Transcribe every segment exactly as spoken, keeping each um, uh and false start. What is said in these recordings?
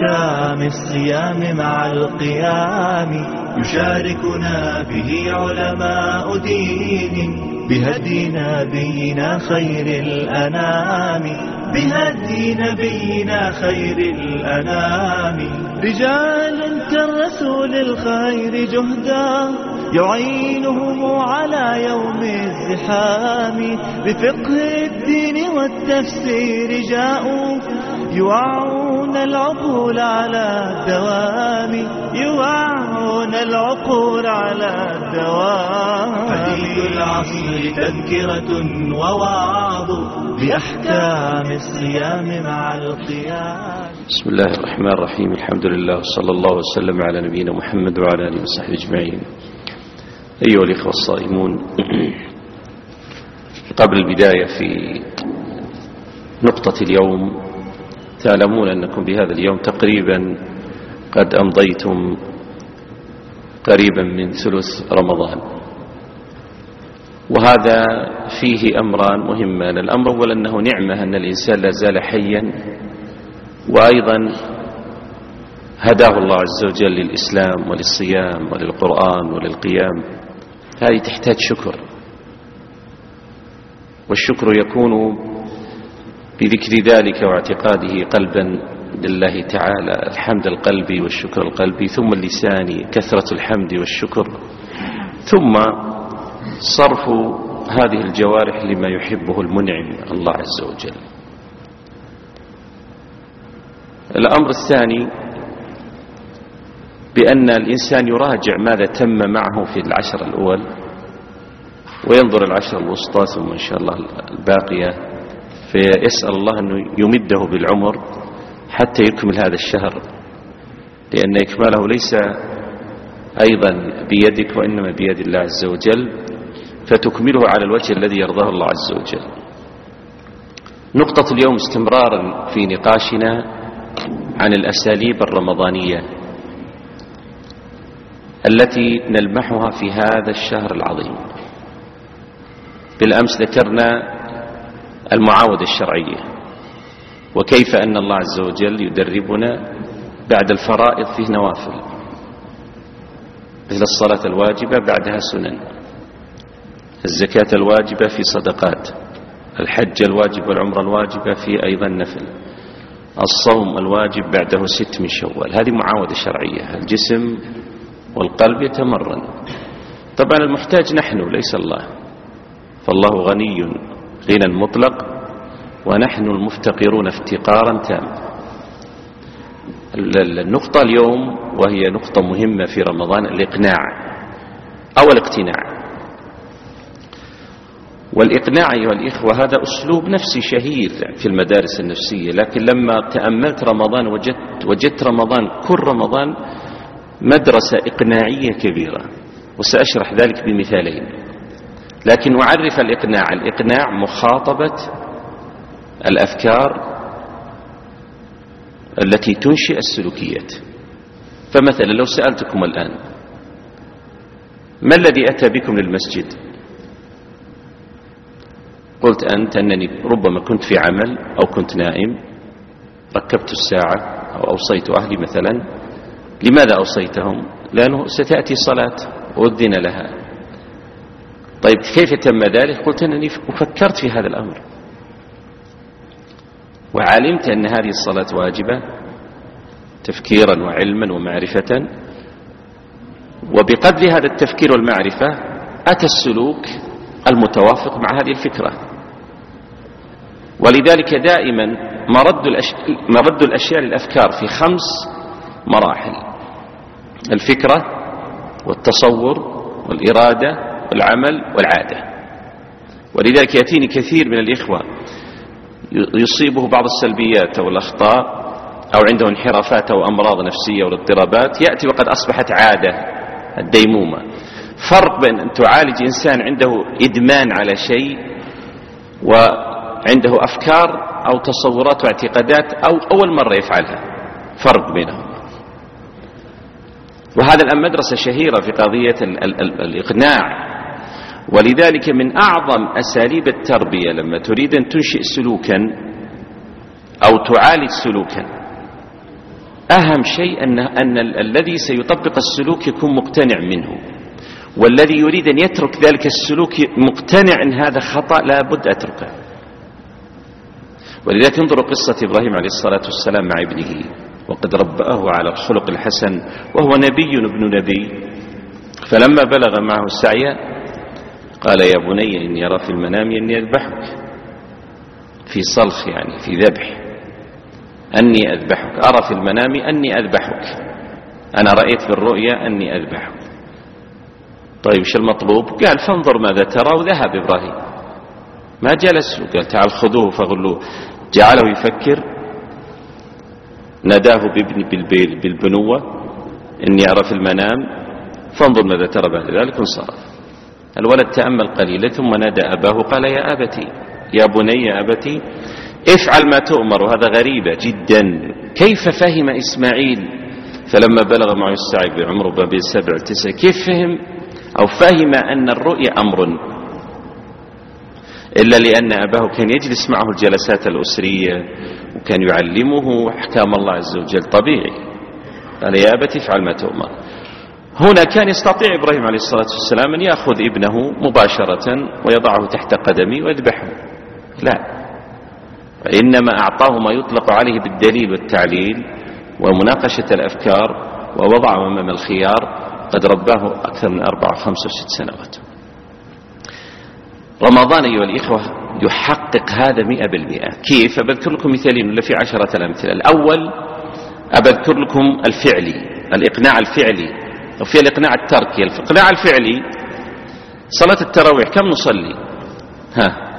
بأحكام الصيام مع القيام، يشاركنا به علماء دين، بهدي نبينا خير الأنام، بهدي نبينا خير الأنام. رجال كالرسول الخير جهدا، يعينهم على يوم الزحام، بفقه الدين والتفسير جاءوا، يوعون العقول على الدوام، يوعون العقول على الدوام. حديث العصر تذكرة ووعظ بأحكام الصيام مع القيام. بسم الله الرحمن الرحيم، الحمد لله وصلى الله وسلم على نبينا محمد وعلى آله وصحبه أجمعين. أيها الإخوة الصائمون، قبل البداية في نقطة اليوم، تعلمون أنكم بهذا اليوم تقريبا قد أمضيتم قريبا من ثلث رمضان، وهذا فيه أمران مهمان. الأمر أول أنه نعمة أن الإنسان لا زال حيا، وأيضا هداه الله عز وجل للإسلام وللصيام وللقرآن وللقيام. هذه تحتاج شكر، والشكر يكون بذكر ذلك واعتقاده قلبا لله تعالى، الحمد القلبي والشكر القلبي، ثم اللسان كثرة الحمد والشكر، ثم صرف هذه الجوارح لما يحبه المنعم الله عز وجل. الأمر الثاني بأن الإنسان يراجع ماذا تم معه في العشر الأول، وينظر العشر الوسطى، ثم إن شاء الله الباقية، فيسأل الله أنه يمده بالعمر حتى يكمل هذا الشهر، لأن إكماله ليس أيضا بيدك وإنما بيد الله عز وجل، فتكمله على الوجه الذي يرضاه الله عز وجل. نقطة اليوم استمرارا في نقاشنا عن الأساليب الرمضانية التي نلمحها في هذا الشهر العظيم. بالأمس ذكرنا المعاودة الشرعية، وكيف أن الله عز وجل يدربنا بعد الفرائض فيه نوافل، مثل الصلاة الواجبة بعدها سنن، الزكاة الواجبة في صدقات، الحج الواجب والعمرة الواجبة في أيضا نفل، الصوم الواجب بعده ست من شوال. هذه معاودة شرعية، الجسم والقلب يتمرن. طبعا المحتاج نحن ليس الله، فالله غني غنى مطلق، ونحن المفتقرون افتقارا تاما. النقطة اليوم وهي نقطة مهمة في رمضان، الإقناع أو الاقتناع. والإقناع أيها الإخوة هذا أسلوب نفسي شهير في المدارس النفسية، لكن لما تأملت رمضان وجدت, وجدت رمضان كل رمضان مدرسة إقناعية كبيرة، وسأشرح ذلك بمثالين. لكن أعرف الإقناع، الإقناع مخاطبة الأفكار التي تنشئ السلوكيات. فمثلا لو سألتكم الآن ما الذي أتى بكم للمسجد؟ قلت أنت أنني ربما كنت في عمل أو كنت نائم، ركبت الساعة أو أوصيت أهلي مثلا. لماذا أوصيتهم؟ لأنه ستأتي صلاة وأذن لها. طيب كيف تم ذلك؟ قلت أنني فكرت في هذا الأمر، وعلمت أن هذه الصلاة واجبة تفكيرا وعلما ومعرفة، وبقدر هذا التفكير والمعرفة أتى السلوك المتوافق مع هذه الفكرة. ولذلك دائما مرد الأشياء, مرد الأشياء للأفكار في خمس مراحل: الفكرة والتصور والإرادة والعمل والعادة. ولذلك يأتيني كثير من الإخوة يصيبه بعض السلبيات أو الأخطاء أو عنده انحرافات أو أمراض نفسية واضطرابات، يأتي وقد أصبحت عادة، الديمومة. فرق بين أن تعالج إنسان عنده إدمان على شيء وعنده أفكار أو تصورات واعتقادات أو أول مرة يفعلها، فرق بينهم. وهذا الآن مدرسة شهيرة في قضية ال ال ال الإقناع. ولذلك من أعظم أساليب التربية لما تريد أن تنشئ سلوكا أو تعالج سلوكا أهم شيء أن, أن الذي سيطبق السلوك يكون مقتنع منه، والذي يريد أن يترك ذلك السلوك مقتنع أن هذا خطأ لا بد أتركه. ولذلك انظروا قصة إبراهيم عليه الصلاة والسلام مع ابنه، وقد رباه على الخلق الحسن وهو نبي ابن نبي. فلما بلغ معه السعي قال يا بني إني أرى في المنام أني أذبحك، في صلخ يعني في ذبح، أني أذبحك، أرى في المنام أني أذبحك، أنا رأيت بالرؤيا أني أذبحك. طيب إيش المطلوب؟ قال فانظر ماذا ترى، وذهب إبراهيم ما جلس وقال تعال خذوه فغلوه، جعله يفكر، ناداه بابن بالبنوة إني أرى في المنام فانظر ماذا ترى، بعد ذلك انصرف. الولد تأمل قليلا ثم نادى أباه قال يا أبتي يا بني يا أبتي افعل ما تؤمر. وهذا غريبة جدا، كيف فهم إسماعيل فلما بلغ معه السعي بعمره بين سبع تسع كيف فهم أو فهم أن الرؤيا أمر؟ إلا لأن أباه كان يجلس معه الجلسات الأسرية وكان يعلمه أحكام الله عز وجل. طبيعي قال يا أبتي افعل ما تؤمر. هنا كان يستطيع إبراهيم عليه الصلاة والسلام أن يأخذ ابنه مباشرة ويضعه تحت قدمه ويذبحه، لا، وإنما أعطاه ما يطلق عليه بالدليل والتعليل ومناقشة الأفكار، ووضعه أمام الخيار. قد رباه أكثر من أربع وخمس وست سنوات. رمضان أيها الإخوة يحقق هذا مئة بالمئة. كيف؟ أبذكر لكم مثالين ولا في عشرة الأمثلة. الأول أبذكر لكم الفعلي، الإقناع الفعلي، وفي الإقناع التركي. الإقناع الفعلي صلاة التراويح كم نصلي؟ ها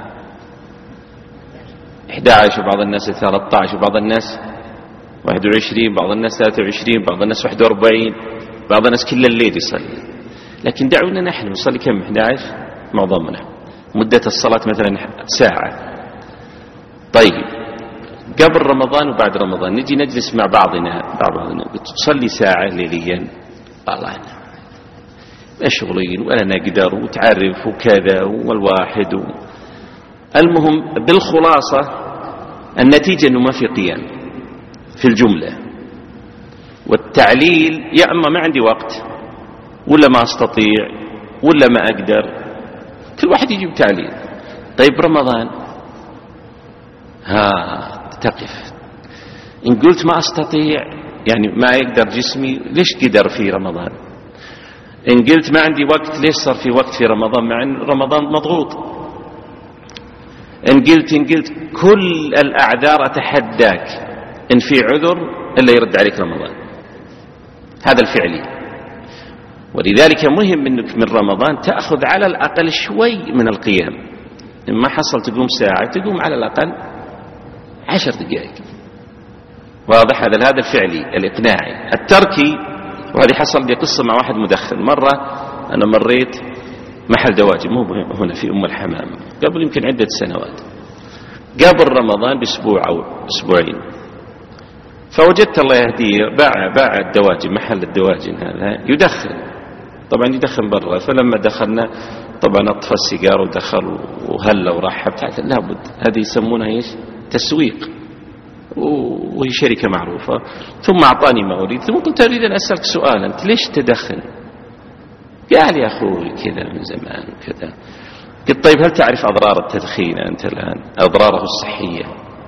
أحد عشر، وبعض الناس ثلاثة عشر، وبعض الناس واحد وعشرين، بعض الناس ثلاثة وعشرين، بعض الناس واحد وأربعين، بعض الناس كل الليل يصلي. لكن دعونا نحن نصلي كم؟ أحد عشر معظمنا، مدة الصلاة مثلا ساعة. طيب قبل رمضان وبعد رمضان نجي نجلس مع بعضنا بعضنا تصلي ساعة ليليا، الله مشغولين ولا نقدر وتعرف وكذا والواحد و... المهم بالخلاصة النتيجة أنه ما في قيام في الجملة. والتعليل يا أما ما عندي وقت ولا ما أستطيع ولا ما أقدر، كل واحد يجيب تعليل. طيب رمضان ها تقف، إن قلت ما أستطيع يعني ما يقدر جسمي، ليش قدر في رمضان؟ إن قلت ما عندي وقت، ليش صار في وقت في رمضان مع أن رمضان مضغوط؟ إن قلت إن قلت كل الأعذار أتحداك إن في عذر إلا يرد عليك رمضان. هذا الفعلي. ولذلك مهم أنك من رمضان تأخذ على الأقل شوي من القيام. إن ما حصل تقوم ساعة تقوم على الأقل عشر دقائق. واضح؟ هذا هذا الفعلي الإقناعي. التركي، وهذه حصل لي قصة مع واحد مدخن. مرة أنا مريت محل دواجن مو هنا في أم الحمام قبل يمكن عدة سنوات، قبل رمضان بأسبوع أو أسبوعين، فوجدت الله يهديه باع باع الدواجن، محل الدواجن هذا يدخن، طبعا يدخن برا. فلما دخلنا طبعا أطفى السيجار ودخل وهلا ورحب. لابد هذه يسمونها ايش؟ تسويق، وهي شركة معروفة. ثم أعطاني ما أريد، ثم قلت أريد أن أسألك سؤال، أنت ليش تدخن؟ قال يا أخوي كذا من زمان كذا. قلت طيب هل تعرف أضرار التدخين أنت الآن؟ أضراره الصحية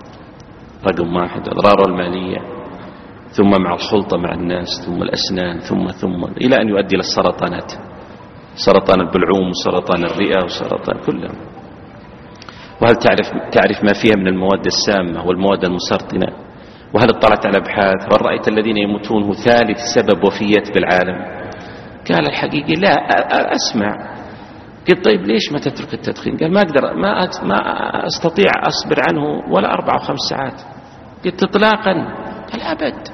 رقم واحد، أضراره المالية، ثم مع الخلطة مع الناس، ثم الأسنان، ثم ثم إلى أن يؤدي للسرطانات، سرطان البلعوم وسرطان الرئة وسرطان كله. وهل تعرف تعرف ما فيها من المواد السامة والمواد المسرطنة؟ وهل اطلعت على أبحاث؟ وهل رأيت الذين يموتون هو ثالث سبب وفيات بالعالم؟ قال الحقيقة لا أسمع. قلت طيب ليش ما تترك التدخين؟ قال ما أقدر، ما ما أستطيع أصبر عنه ولا أربع أو خمس ساعات. قلت إطلاقا؟ قال أبد.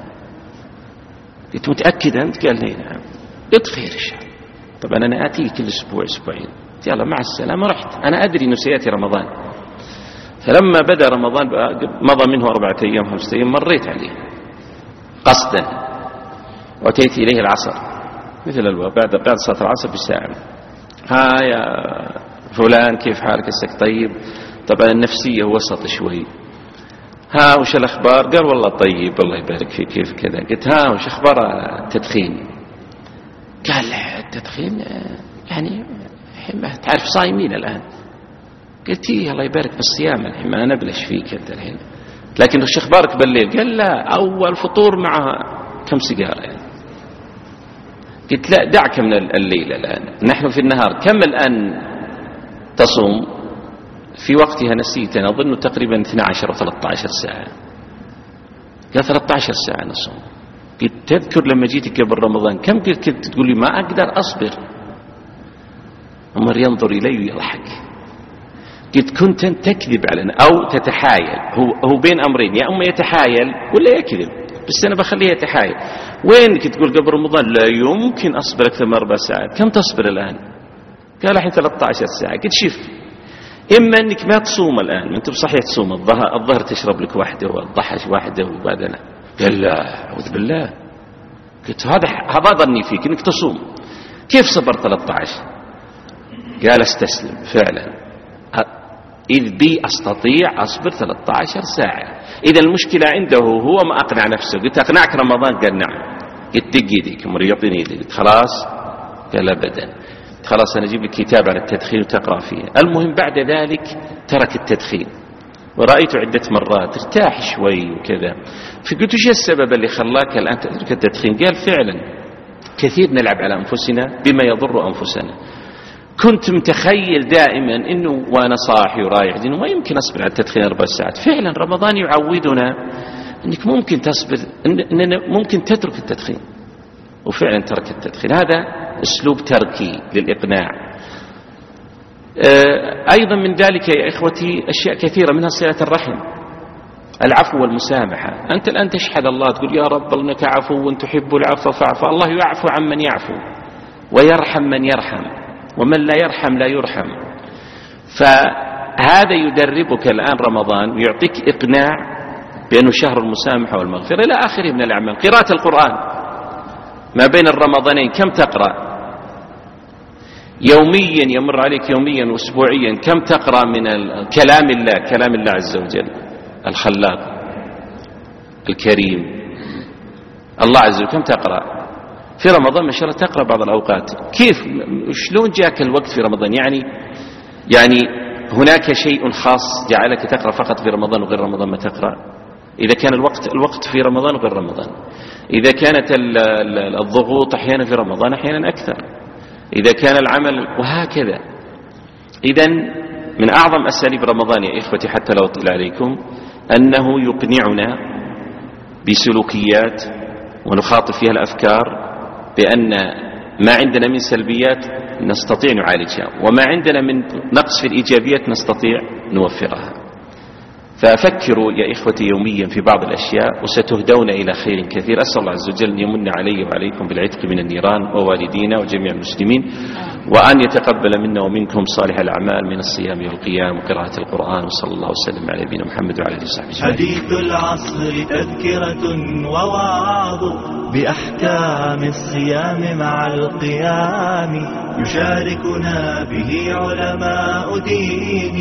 قلت متأكد أنت؟ قال لي نعم. قلت خير إن شاء الله. طبعا أنا آتي كل أسبوع أسبوعين. يلا مع السلامة. رحت أنا أدري أنه سيأتي رمضان. فلما بدأ رمضان مضى منه أربعة أيام خمسة أيام مريت عليه قصدا، وأتيت إليه العصر مثل الوقت بعد بعد صلاة العصر بساعة. ها يا فلان كيف حالك؟ اسك طيب؟ طبعا النفسية وسط شوي. ها وش الأخبار؟ قال والله طيب الله يبارك فيك كيف كذا. قلت ها وش أخبار التدخين؟ قال التدخين يعني ما تعرف صايمين الآن. قلت إيه الله يبارك بالصيام الحين ما نبلش فيك أنت الحين، لكن وش أخبارك بالليل؟ قال لا أول فطور مع كم سيجارة يعني. قلت لا دعك من الليل الآن، نحن في النهار، كم الآن تصوم؟ في وقتها نسيت أنا أظن تقريبا اثنتي عشرة أو ثلاثة عشر ساعة. قال ثلاثة عشر ساعة نصوم. قلت تذكر لما جيتك قبل رمضان كم قلت كنت تقول لي ما أقدر أصبر؟ عمر ينظر إلي ويضحك. قلت كنت أنت تكذب علينا أو تتحايل، هو هو بين أمرين، يا أما يتحايل ولا يكذب، بس أنا بخليه يتحايل. وين كنت تقول قبل رمضان لا يمكن أصبر أكثر من أربع ساعات، كم تصبر الآن؟ قال الحين ثلاثة عشر ساعة. قلت شوف إما أنك ما تصوم الآن، أنت بصحيح تصوم الظهر, الظهر تشرب لك واحدة والضحش واحدة وبعدين. قال لا أعوذ بالله. قلت هذا هذا ظني فيك أنك تصوم، كيف صبر ثلاثة عشر؟ قال استسلم فعلا، إذ بي أستطيع أصبر ثلاثة عشر ساعة. إذا المشكلة عنده هو ما أقنع نفسه. قلت أقنعك رمضان؟ قال نعم. قلت دق يديك مريضين يديك. قلت خلاص؟ قال أبدا. خلاص أنا أجيب لك كتاب عن التدخين وتقرأ فيه. المهم بعد ذلك ترك التدخين ورأيته عدة مرات ارتاح شوي وكذا. فقلت وش السبب اللي خلاك الآن تترك التدخين؟ قال فعلا كثير نلعب على أنفسنا بما يضر أنفسنا. كنت متخيل دائما انه وانا صاحي ورايح انه ما يمكن اصبر على التدخين اربع ساعات. فعلا رمضان يعودنا انك ممكن تصبر، اننا ممكن تترك التدخين، وفعلا ترك التدخين. هذا اسلوب تركي للاقناع. ايضا من ذلك يا اخوتي اشياء كثيره منها صلة الرحم، العفو والمسامحه. انت الان تشهد الله تقول يا رب انك عفو تحب العفو فاعف. الله يعفو عمن يعفو ويرحم من يرحم، ومن لا يرحم لا يرحم. فهذا يدربك الآن رمضان ويعطيك إقناع بأنه شهر المسامحة والمغفرة إلى آخره من الأعمال. قراءة القرآن ما بين الرمضانين كم تقرأ؟ يوميا يمر عليك يوميا وأسبوعيا كم تقرأ من كلام الله، كلام الله عز وجل الخلاق الكريم الله عز وجل، كم تقرأ في رمضان؟ ما شاء الله تقرأ بعض الأوقات. كيف شلون جاك الوقت في رمضان؟ يعني يعني هناك شيء خاص جعلك تقرأ فقط في رمضان وغير رمضان ما تقرأ؟ إذا كان الوقت الوقت في رمضان وغير رمضان، إذا كانت الضغوط أحيانا في رمضان أحيانا أكثر، إذا كان العمل وهكذا. إذن من أعظم أساليب رمضان يا إخوتي حتى لو أطلع عليكم أنه يقنعنا بسلوكيات ونخاطب فيها الأفكار بأن ما عندنا من سلبيات نستطيع نعالجها، وما عندنا من نقص في الإيجابيات نستطيع نوفرها. فأفكروا يا إخوتي يوميا في بعض الأشياء وستهدون إلى خير كثير. أسأل الله عز وجل أن يمن علي وعليكم بالعتق من النيران ووالدينا وجميع المسلمين، وأن يتقبل منا ومنكم صالح الأعمال من الصيام والقيام وقراءة القرآن. وصلى الله وسلم على نبينا محمد وعلى آله وصحبه أجمعين. حديث العصر تذكرة ووعظ بأحكام الصيام مع القيام، يشاركنا به علماء دين.